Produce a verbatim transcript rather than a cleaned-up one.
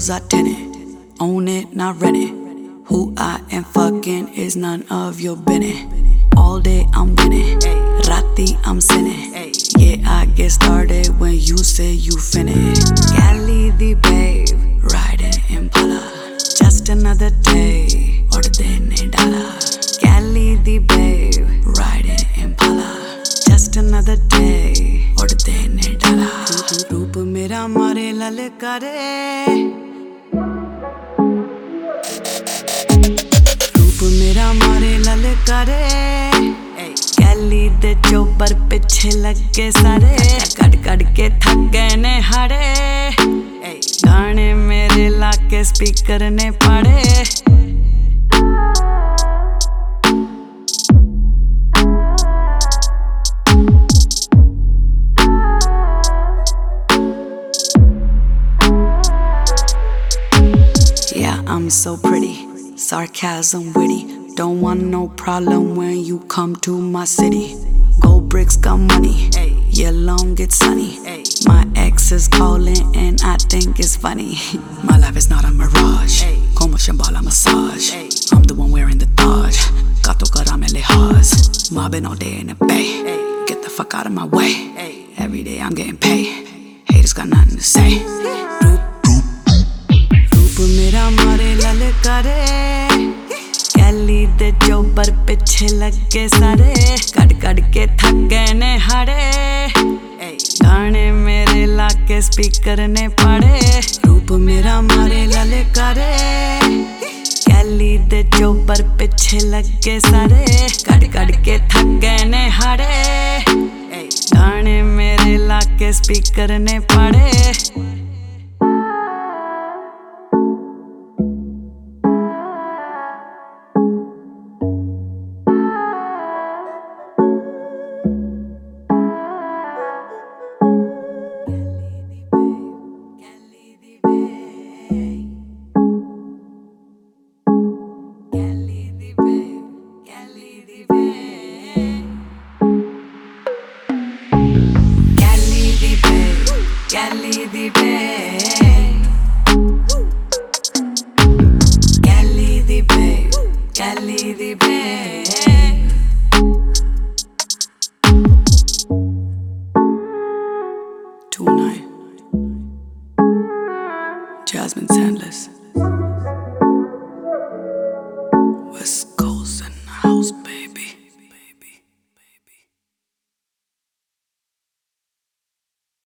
windows are tinted. Own it, not rent it. Who I am fucking is none of your business. All day I'm winning, Rati I'm sinning. Yeah, I get started when you say you finish. Cali the babe, riding Impala. Just another day, or the day nahi dala. Cali the babe, riding Impala. Just another day, or the day nahi dala. रूप मेरा मारे ललकारे, रूप मेरा मारे ललकारे. कैली दे chopper पिछे लगे सारे, कड़ कड़ के थक गए ने हारे. गाने मेरे लाके स्पीकर ने पाड़े. Yeah, I'm so pretty, sarcasm witty. Don't want no problem when you come to my city. Gold bricks got money, yeah, long it's sunny. My ex is calling and I think it's funny. My life is not a mirage, como Shambhala massage. I'm the one wearing the Taj, gato karame lehaz. Mobbing all day in the bay, get the fuck out of my way. Every day I'm getting paid, haters got nothing to say. रूप मेरा मारे ललकारे, कैली दे chopper पिछे लगे सारे. कड़ कड़ के थक गए ने हारे. गाने मेरे लाके स्पीकर ने पाड़े. रूप मेरा मारे ललकारे, कैली दे चोपर पिछे लगे सारे. कड़ कड़ के थक गए ने हारे. गाने मेरे लाके स्पीकर ने पाड़े. Cali the babe, Cali the babe, Cali the babe. Tonight, Jasmine Sandless.